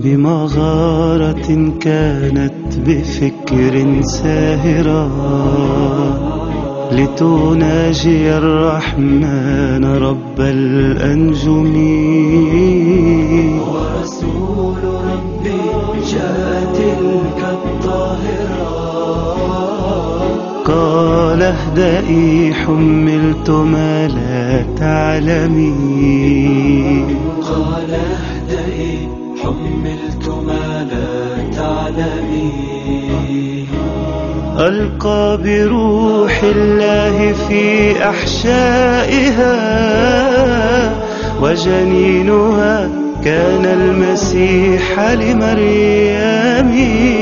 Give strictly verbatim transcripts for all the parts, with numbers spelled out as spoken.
بمغارة كانت بفكر ساهرة لتناجي الرحمن رب الأنجم. ورسول ربي جاء تلك الطاهرة قال اهدئي حملت ما لا تعلمي. قال اهدئي حملت ما لا تعلمي. ألقى بروح الله في أحشائها وجنينها كان المسيح لمريم.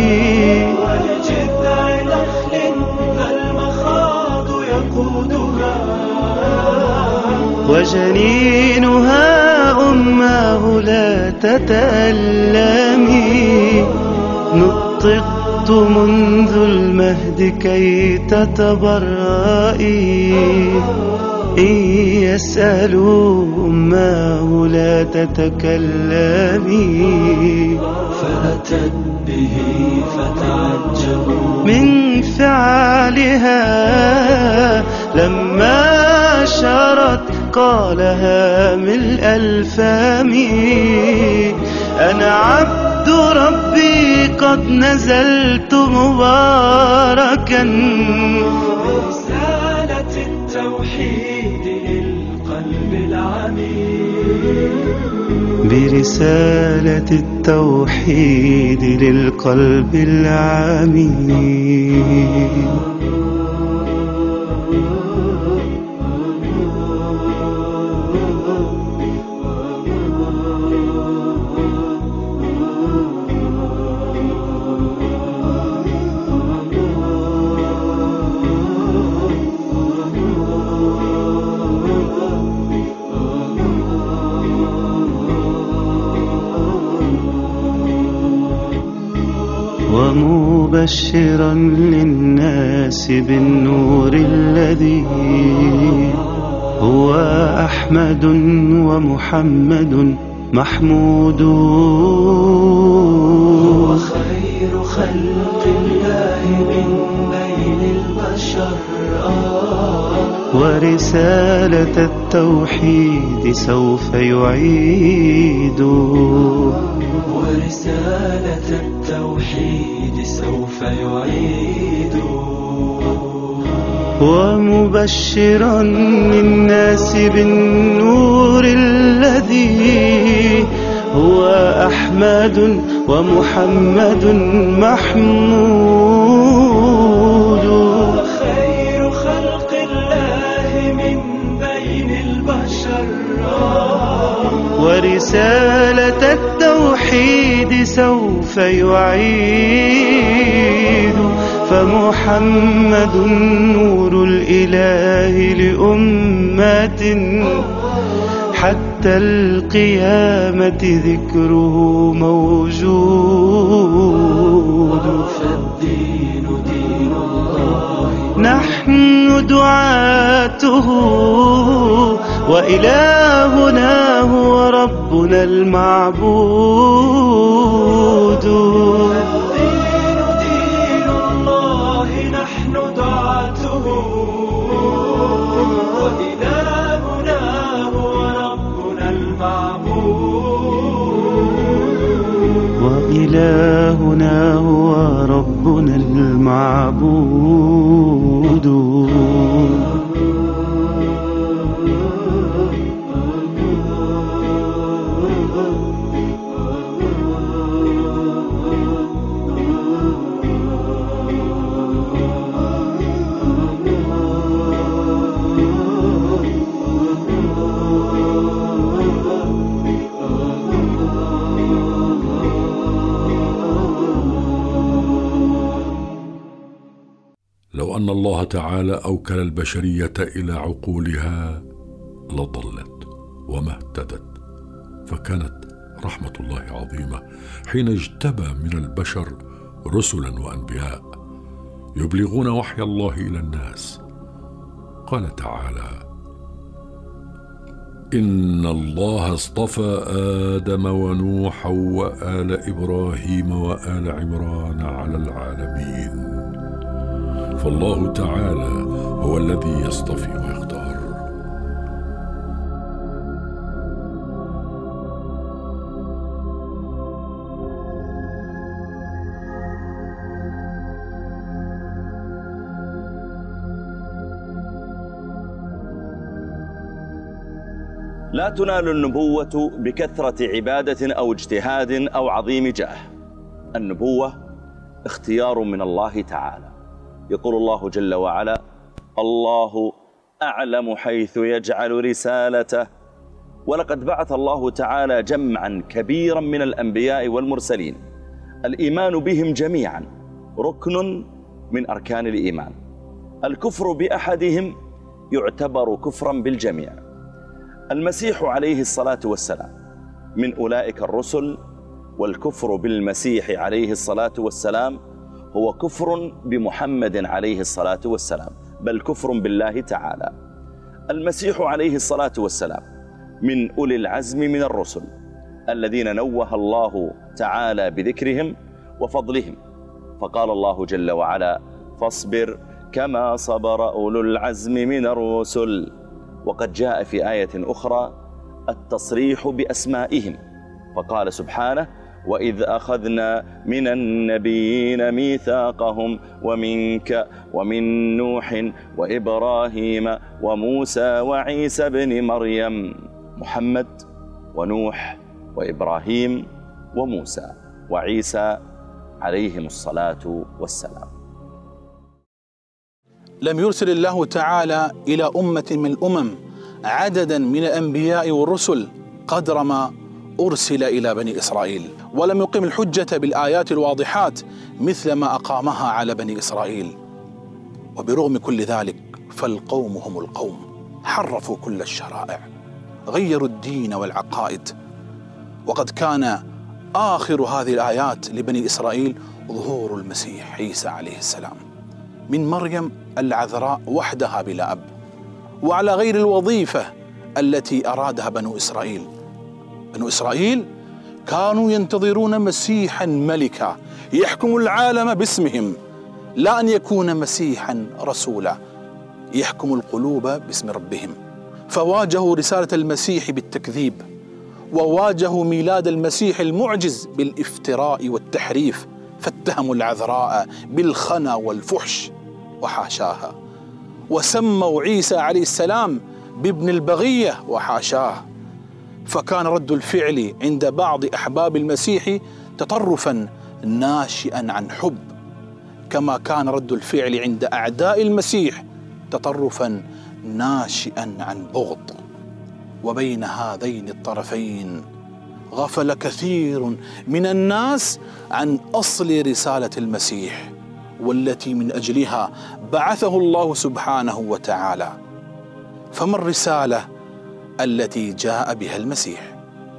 ولجذع نخل المخاض يقودها وجنينها أمه لا تتألمي. نطقت منذ المهد كي تتبرئي. إن يسألوا أمه لا تتكلمي. فأتت به فتعجبوا من فعلها لما شرت قالها ملء الفم. أنا عبد ربي قد نزلت مباركا برسالة التوحيد للقلب العميق. برسالة التوحيد للقلب العميق. ومبشرا للناس بالنور الذي هو أحمد ومحمد محمود. هو خير خلق الله من بين البشر. ورسالة التوحيد سوف يعيد. ورسالة التوحيد سوف يعيد. ومبشرا للناس بالنور الذي هو أحمد ومحمد محمود. خير خلق الله من بين البشر. ورسالة التوحيد سوف يعيد. فمحمد نور الإله لأمة حتى القيامة ذكره موجود. فالدين دين الله نحن دعاته وإلهنا هو ربنا المعبود. الدين دين الله نحن دعاته وإلهنا هو ربنا المعبود. وإلهنا هو ربنا المعبود. لو أن الله تعالى أوكل البشرية إلى عقولها لضلت وما اهتدت. فكانت رحمة الله عظيمة حين اجتبى من البشر رسلا وأنبياء يبلغون وحي الله إلى الناس. قال تعالى: إن الله اصطفى آدم ونوحا وآل إبراهيم وآل عمران على العالمين، فالله تعالى هو الذي يصطفي ويختار. لا تنال النبوة بكثرة عبادة أو اجتهاد أو عظيم جاه. النبوة اختيار من الله تعالى. يقول الله جل وعلا: الله أعلم حيث يجعل رسالته. ولقد بعث الله تعالى جمعا كبيرا من الأنبياء والمرسلين، الإيمان بهم جميعا ركن من أركان الإيمان. الكفر بأحدهم يعتبر كفرا بالجميع. المسيح عليه الصلاة والسلام من أولئك الرسل، والكفر بالمسيح عليه الصلاة والسلام هو كفر بمحمد عليه الصلاة والسلام، بل كفر بالله تعالى. المسيح عليه الصلاة والسلام من أولي العزم من الرسل الذين نوه الله تعالى بذكرهم وفضلهم، فقال الله جل وعلا: فاصبر كما صبر أولو العزم من الرسل. وقد جاء في آية أخرى التصريح بأسمائهم، فقال سبحانه: وإذ أخذنا من النبيين ميثاقهم ومنك ومن نوح وإبراهيم وموسى وعيسى بن مريم. محمد ونوح وإبراهيم وموسى وعيسى عليهم الصلاة والسلام. لم يرسل الله تعالى إلى أمة من الأمم عددا من الأنبياء والرسل قدر ما أرسل إلى بني إسرائيل، ولم يقم الحجة بالآيات الواضحات مثل ما أقامها على بني إسرائيل. وبرغم كل ذلك فالقوم هم القوم، حرفوا كل الشرائع، غيروا الدين والعقائد. وقد كان آخر هذه الآيات لبني إسرائيل ظهور المسيح عيسى عليه السلام من مريم العذراء وحدها بلا أب، وعلى غير الوظيفة التي أرادها بنو إسرائيل. بنو إسرائيل كانوا ينتظرون مسيحا ملكا يحكم العالم باسمهم، لا أن يكون مسيحا رسولا يحكم القلوب باسم ربهم. فواجهوا رسالة المسيح بالتكذيب، وواجهوا ميلاد المسيح المعجز بالافتراء والتحريف، فاتهموا العذراء بالخنا والفحش وحاشاها، وسموا عيسى عليه السلام بابن البغية وحاشاه. فكان رد الفعل عند بعض أحباب المسيح تطرفا ناشئا عن حب، كما كان رد الفعل عند أعداء المسيح تطرفا ناشئا عن بغض. وبين هذين الطرفين غفل كثير من الناس عن أصل رسالة المسيح، والتي من أجلها بعثه الله سبحانه وتعالى. فما الرسالة التي جاء بها المسيح؟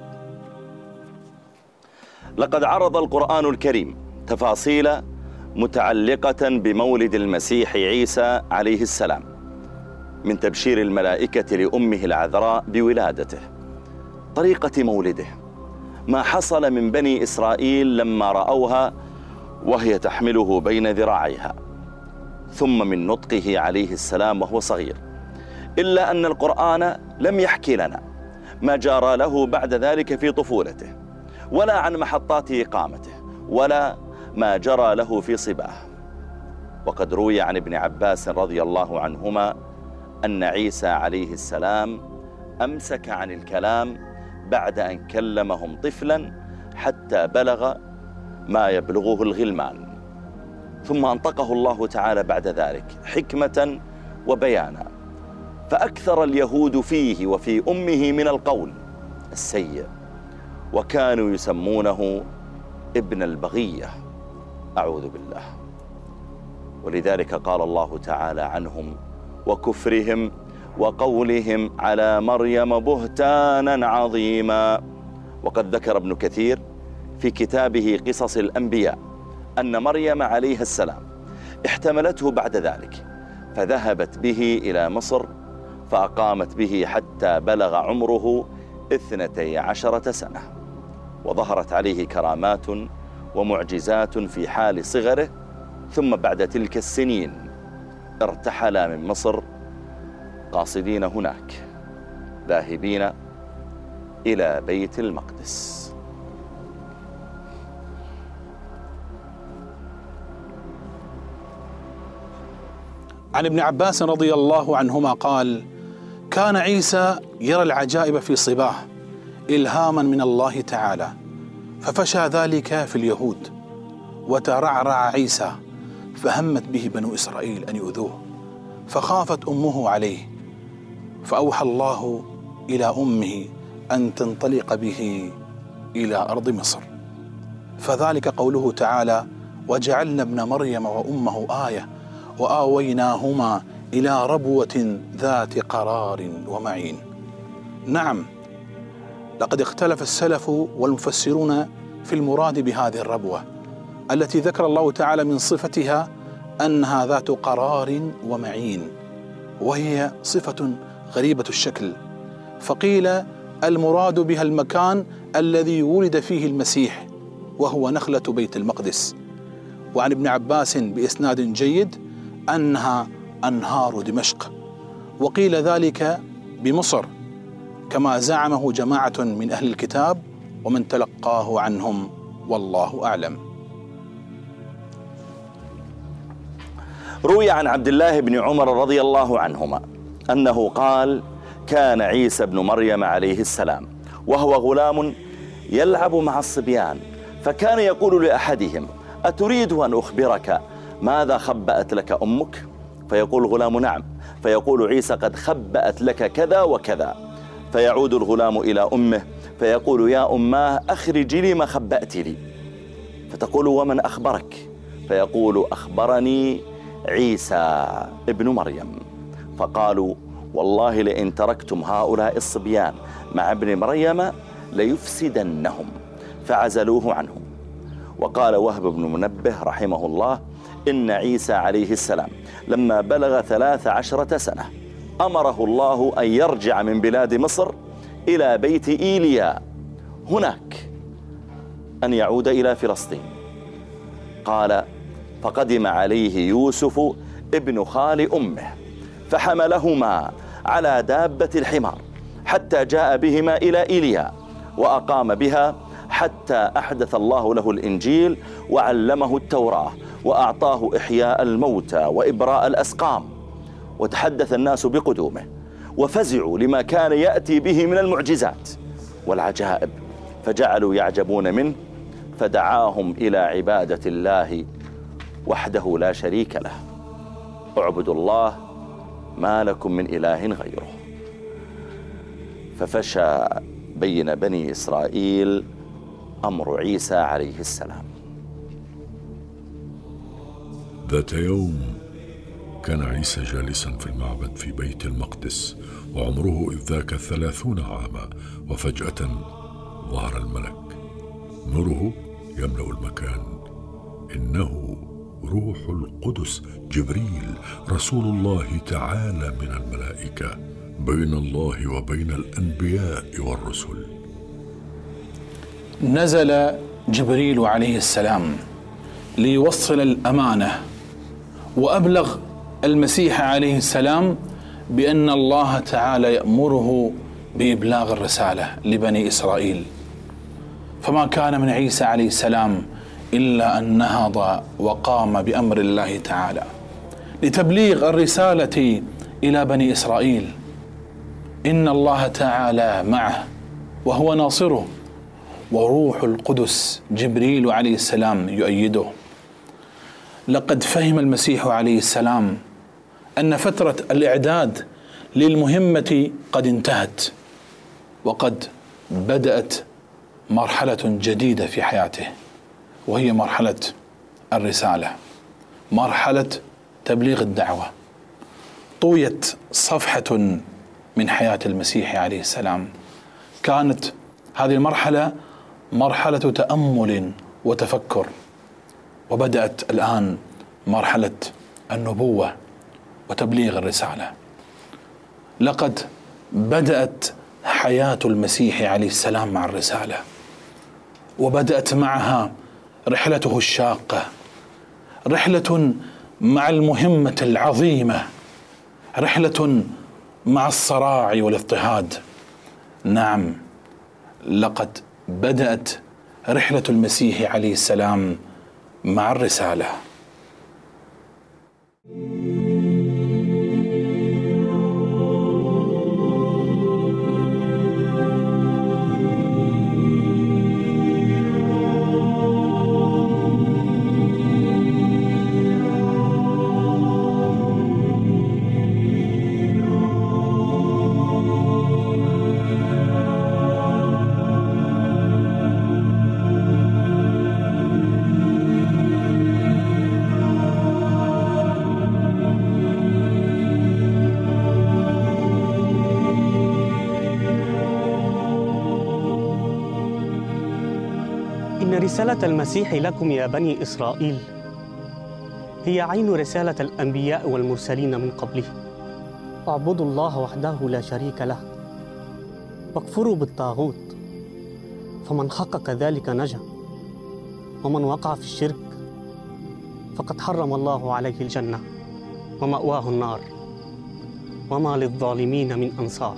لقد عرض القرآن الكريم تفاصيل متعلقة بمولد المسيح عيسى عليه السلام، من تبشير الملائكة لأمه العذراء بولادته، طريقة مولده، ما حصل من بني إسرائيل لما رأوها وهي تحمله بين ذراعيها، ثم من نطقه عليه السلام وهو صغير. إلا أن القرآن لم يحكي لنا ما جرى له بعد ذلك في طفولته، ولا عن محطات إقامته، ولا ما جرى له في صباه. وقد روي عن ابن عباس رضي الله عنهما أن عيسى عليه السلام أمسك عن الكلام بعد أن كلمهم طفلا حتى بلغ ما يبلغه الغلمان، ثم أنطقه الله تعالى بعد ذلك حكمة وبيانا. فأكثر اليهود فيه وفي أمه من القول السيء، وكانوا يسمونه ابن البغية، أعوذ بالله. ولذلك قال الله تعالى عنهم: وكفرهم وقولهم على مريم بهتانا عظيما. وقد ذكر ابن كثير في كتابه قصص الأنبياء أن مريم عليها السلام احتملته بعد ذلك، فذهبت به إلى مصر فأقامت به حتى بلغ عمره اثنتي عشرة سنة، وظهرت عليه كرامات ومعجزات في حال صغره. ثم بعد تلك السنين ارتحل من مصر قاصدين هناك ذاهبين إلى بيت المقدس. عن ابن عباس رضي الله عنهما قال: كان عيسى يرى العجائب في صباه إلهاما من الله تعالى، ففشى ذلك في اليهود، وترعرع عيسى، فهمت به بنو إسرائيل أن يؤذوه، فخافت أمه عليه، فأوحى الله إلى أمه أن تنطلق به إلى أرض مصر. فذلك قوله تعالى: وجعلنا ابن مريم وأمه آية وآويناهما إلى ربوة ذات قرار ومعين. نعم، لقد اختلف السلف والمفسرون في المراد بهذه الربوة التي ذكر الله تعالى من صفتها أنها ذات قرار ومعين، وهي صفة غريبة الشكل. فقيل المراد بها المكان الذي ولد فيه المسيح، وهو نخلة بيت المقدس. وعن ابن عباس بإسناد جيد أنها أنهار دمشق، وقيل ذلك بمصر كما زعمه جماعة من أهل الكتاب ومن تلقاه عنهم، والله أعلم. روي عن عبد الله بن عمر رضي الله عنهما أنه قال: كان عيسى بن مريم عليه السلام وهو غلام يلعب مع الصبيان، فكان يقول لأحدهم: أتريد أن أخبرك ماذا خبأت لك أمك؟ فيقول الغلام: نعم. فيقول عيسى: قد خبأت لك كذا وكذا. فيعود الغلام إلى أمه فيقول: يا أماه أخرجي لي ما خبأت لي. فتقول: ومن أخبرك؟ فيقول: أخبرني عيسى ابن مريم. فقالوا: والله لئن تركتم هؤلاء الصبيان مع ابن مريم ليفسدنهم، فعزلوه عنهم. وقال وهب بن منبه رحمه الله: إن عيسى عليه السلام لما بلغ ثلاث عشرة سنة أمره الله أن يرجع من بلاد مصر إلى بيت إيليا هناك، أن يعود إلى فلسطين. قال: فقدم عليه يوسف ابن خال أمه فحملهما على دابة الحمار حتى جاء بهما إلى إيليا، وأقام بها حتى أحدث الله له الإنجيل وعلمه التوراة وأعطاه إحياء الموتى وإبراء الأسقام. وتحدث الناس بقدومه وفزعوا لما كان يأتي به من المعجزات والعجائب، فجعلوا يعجبون منه، فدعاهم إلى عبادة الله وحده لا شريك له. اعبدوا الله ما لكم من إله غيره. ففشى بين بني إسرائيل أمر عيسى عليه السلام. ذات يوم كان عيسى جالسا في المعبد في بيت المقدس، وعمره إذ ذاك ثلاثون عاما، وفجأة ظهر الملك، نوره يملأ المكان. إنه روح القدس جبريل رسول الله تعالى من الملائكة، بين الله وبين الأنبياء والرسل. نزل جبريل عليه السلام ليوصل الأمانة، وأبلغ المسيح عليه السلام بأن الله تعالى يأمره بإبلاغ الرسالة لبني إسرائيل. فما كان من عيسى عليه السلام إلا أن نهض وقام بأمر الله تعالى لتبليغ الرسالة إلى بني إسرائيل. إن الله تعالى معه وهو ناصره، وروح القدس جبريل عليه السلام يؤيده. لقد فهم المسيح عليه السلام أن فترة الإعداد للمهمة قد انتهت، وقد بدأت مرحلة جديدة في حياته، وهي مرحلة الرسالة، مرحلة تبليغ الدعوة. طويت صفحة من حياة المسيح عليه السلام. كانت هذه المرحلة مرحلة تأمل وتفكر، وبدأت الآن مرحلة النبوة وتبليغ الرسالة. لقد بدأت حياة المسيح عليه السلام مع الرسالة، وبدأت معها رحلته الشاقة، رحلة مع المهمة العظيمة، رحلة مع الصراع والاضطهاد. نعم، لقد بدأت رحلة المسيح عليه السلام مع الرسالة. إن رسالة المسيح لكم يا بني إسرائيل هي عين رسالة الأنبياء والمرسلين من قبله. اعبدوا الله وحده لا شريك له واكفروا بالطاغوت، فمن حقق ذلك نجا، ومن وقع في الشرك فقد حرم الله عليه الجنة ومأواه النار وما للظالمين من أنصار.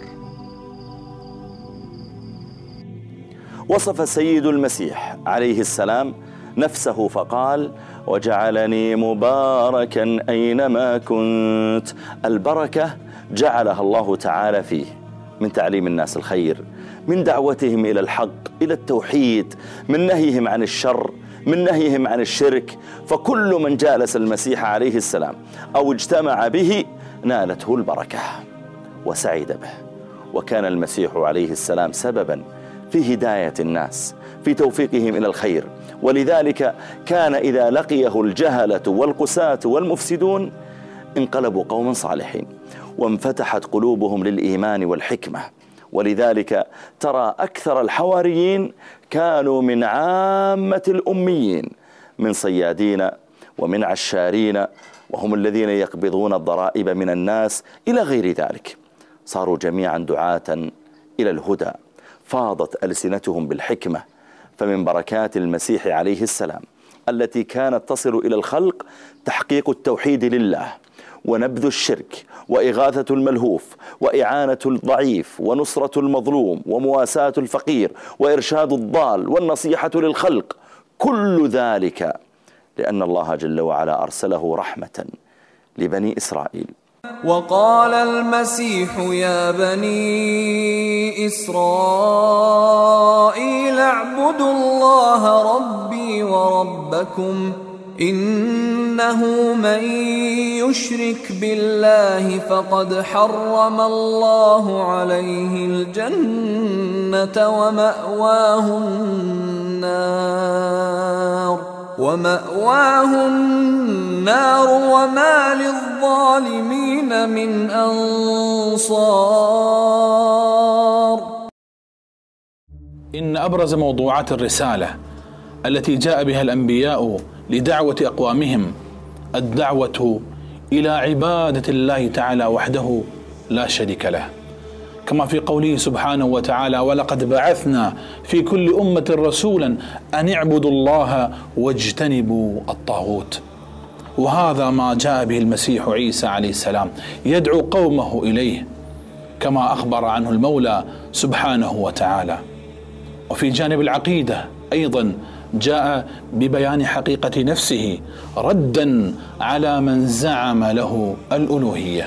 وصف سيد المسيح عليه السلام نفسه فقال: وجعلني مباركا أينما كنت. البركة جعلها الله تعالى فيه، من تعليم الناس الخير، من دعوتهم إلى الحق، إلى التوحيد، من نهيهم عن الشر، من نهيهم عن الشرك. فكل من جالس المسيح عليه السلام أو اجتمع به نالته البركة وسعد به. وكان المسيح عليه السلام سببا في هداية الناس، في توفيقهم إلى الخير. ولذلك كان إذا لقيه الجهلة والقساة والمفسدون انقلبوا قوما صالحين، وانفتحت قلوبهم للإيمان والحكمة. ولذلك ترى أكثر الحواريين كانوا من عامة الأميين، من صيادين ومن عشارين، وهم الذين يقبضون الضرائب من الناس إلى غير ذلك. صاروا جميعا دعاة إلى الهدى، فاضت ألسنتهم بالحكمة. فمن بركات المسيح عليه السلام التي كانت تصل إلى الخلق تحقيق التوحيد لله، ونبذ الشرك، وإغاثة الملهوف، وإعانة الضعيف، ونصرة المظلوم، ومواساة الفقير، وإرشاد الضال، والنصيحة للخلق. كل ذلك لأن الله جل وعلا أرسله رحمة لبني إسرائيل. وقال المسيح يا بني إسرائيل اعبدوا الله ربي وربكم إنه من يشرك بالله فقد حرم الله عليه الجنة ومأواه النار ومأواه النار وما للظالمين من أنصار. إن أبرز موضوعات الرسالة التي جاء بها الأنبياء لدعوة أقوامهم الدعوة إلى عبادة الله تعالى وحده لا شريك له، كما في قوله سبحانه وتعالى: ولقد بعثنا في كل أمة رسولا أن اعبدوا الله واجتنبوا الطاغوت. وهذا ما جاء به المسيح عيسى عليه السلام يدعو قومه إليه، كما أخبر عنه المولى سبحانه وتعالى. وفي جانب العقيدة أيضا جاء ببيان حقيقة نفسه ردا على من زعم له الألوهية.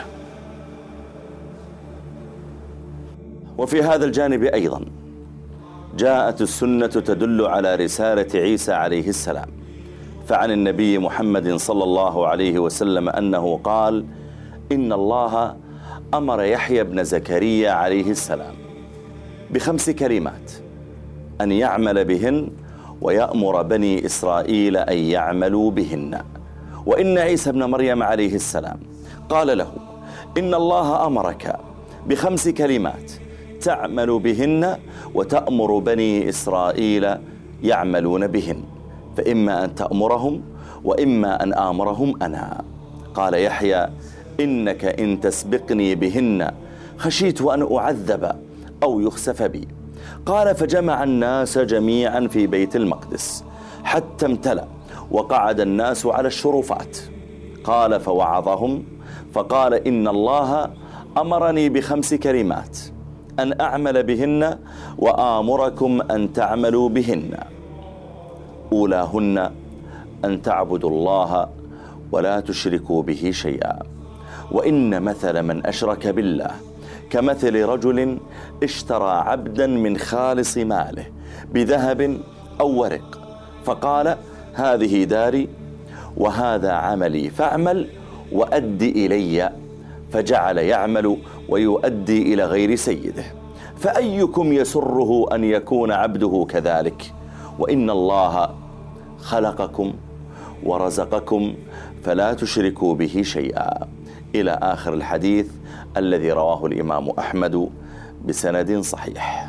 وفي هذا الجانب أيضا جاءت السنة تدل على رسالة عيسى عليه السلام. فعن النبي محمد صلى الله عليه وسلم أنه قال: إن الله أمر يحيى بن زكريا عليه السلام بخمس كلمات أن يعمل بهن ويأمر بني إسرائيل أن يعملوا بهن. وإن عيسى بن مريم عليه السلام قال له: إن الله أمرك بخمس كلمات تعمل بهن وتأمر بني إسرائيل يعملون بهن، فإما أن تأمرهم وإما أن آمرهم أنا. قال يحيى: إنك إن تسبقني بهن خشيت أن أعذب أو يخسف بي. قال فجمع الناس جميعا في بيت المقدس حتى امتلأ وقعد الناس على الشرفات. قال فوعظهم فقال إن الله أمرني بخمس كلمات أن أعمل بهن وآمركم أن تعملوا بهن. أولاهن أن تعبدوا الله ولا تشركوا به شيئا، وإن مثل من أشرك بالله كمثل رجل اشترى عبدا من خالص ماله بذهب أو ورق، فقال هذه داري وهذا عملي فاعمل وأدي إلي، فجعل يعمل ويؤدي إلى غير سيده. فأيكم يسره أن يكون عبده كذلك؟ وإن الله خلقكم ورزقكم فلا تشركوا به شيئا، إلى آخر الحديث الذي رواه الإمام أحمد بسند صحيح.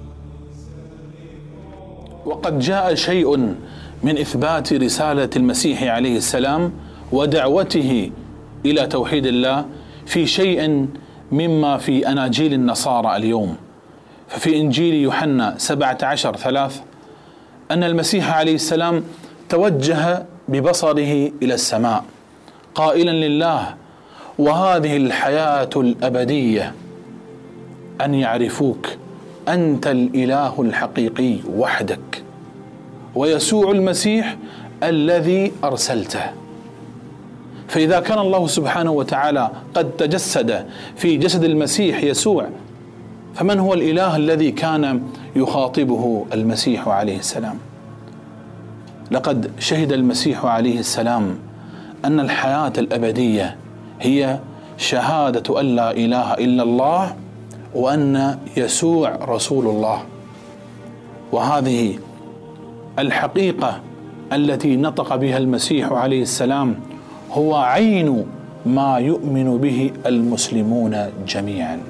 وقد جاء شيء من إثبات رسالة المسيح عليه السلام ودعوته إلى توحيد الله في شيء مما في أناجيل النصارى اليوم. ففي إنجيل يوحنا سبعة عشر ثلاث أن المسيح عليه السلام توجه ببصره إلى السماء قائلا لله: وهذه الحياة الأبدية أن يعرفوك أنت الإله الحقيقي وحدك ويسوع المسيح الذي أرسلته. فإذا كان الله سبحانه وتعالى قد تجسد في جسد المسيح يسوع، فمن هو الإله الذي كان يخاطبه المسيح عليه السلام؟ لقد شهد المسيح عليه السلام أن الحياة الأبدية هي شهادة أن لا إله إلا الله وأن يسوع رسول الله. وهذه الحقيقة التي نطق بها المسيح عليه السلام هو عين ما يؤمن به المسلمون جميعا.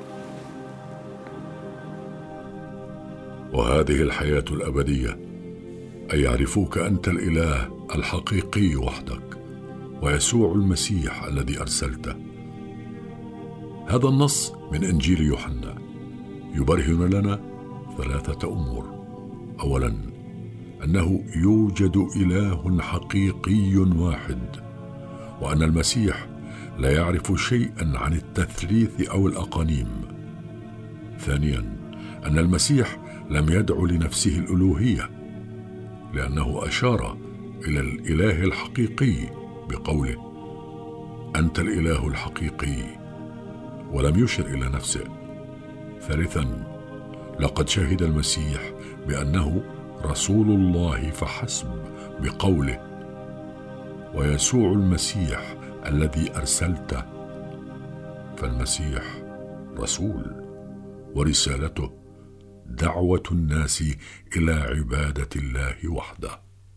وهذه الحياة الأبدية أن يعرفوك أنت الإله الحقيقي وحدك ويسوع المسيح الذي أرسلته. هذا النص من إنجيل يوحنا يبرهن لنا ثلاثة أمور. أولا، أنه يوجد إله حقيقي واحد، وأن المسيح لا يعرف شيئا عن التثليث أو الأقانيم. ثانيا، أن المسيح لم يدع لنفسه الألوهية، لأنه أشار إلى الإله الحقيقي بقوله: أنت الإله الحقيقي، ولم يشر إلى نفسه. ثالثا، لقد شهد المسيح بأنه رسول الله فحسب بقوله: ويسوع المسيح الذي أرسلته. فالمسيح رسول، ورسالته دعوة الناس إلى عبادة الله وحده.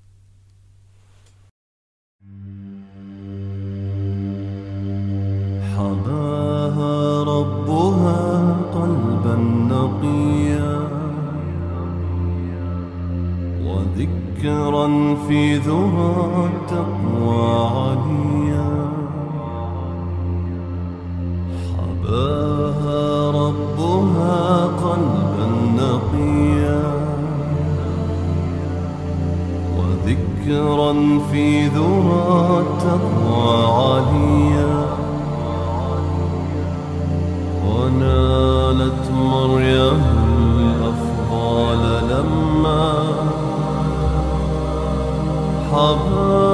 حباها ربها قلبا نقيا، وذكرا في ذرى التقوى عليا. حباها ربها قلبا نقيا، وذكرا في ذرى التقوى عليا. ونالت مريم الأفضال لما حباها